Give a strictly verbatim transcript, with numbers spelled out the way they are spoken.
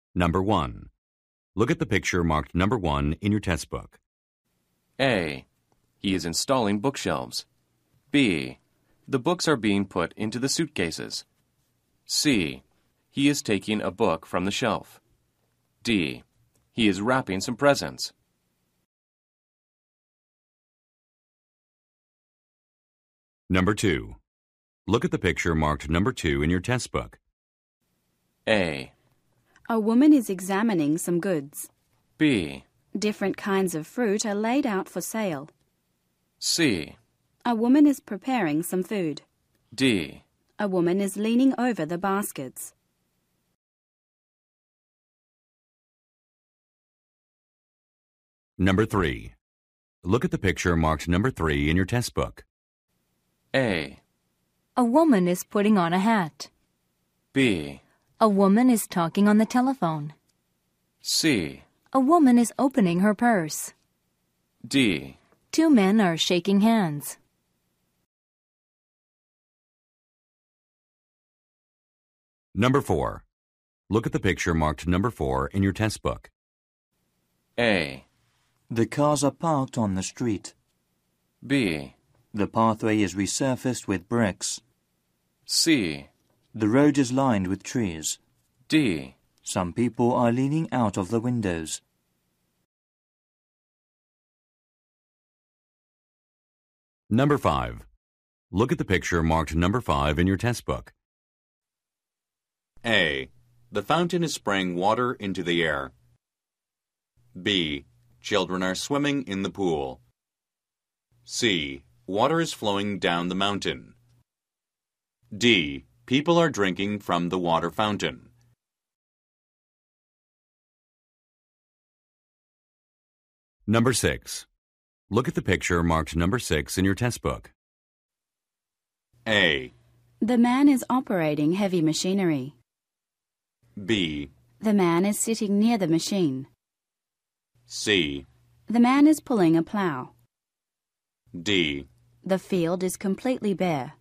Number one. Look at the picture marked number one in your test book. A. He is installing bookshelves. B. The books are being put into the suitcases. C. He is taking a book from the shelf. D. He is wrapping some presents. Number two. Look at the picture marked number two in your test book. A. A woman is examining some goods. B. Different kinds of fruit are laid out for sale. C. A woman is preparing some food. D. A woman is leaning over the baskets. Number three. Look at the picture marked number three in your test book. A. A woman is putting on a hat. B. A woman is talking on the telephone. C. A woman is opening her purse. D. Two men are shaking hands. Number four. Look at the picture marked number four in your test book. A. The cars are parked on the street. B. The pathway is resurfaced with bricks. C. The road is lined with trees. D. Some people are leaning out of the windows. Number five. Look at the picture marked number five in your test book. A. The fountain is spraying water into the air. B. Children are swimming in the pool. C. Water is flowing down the mountain. D. People are drinking from the water fountain. Number six. Look at the picture marked number six in your test book. A. The man is operating heavy machinery. B. The man is sitting near the machine. C. The man is pulling a plow. D. The field is completely bare.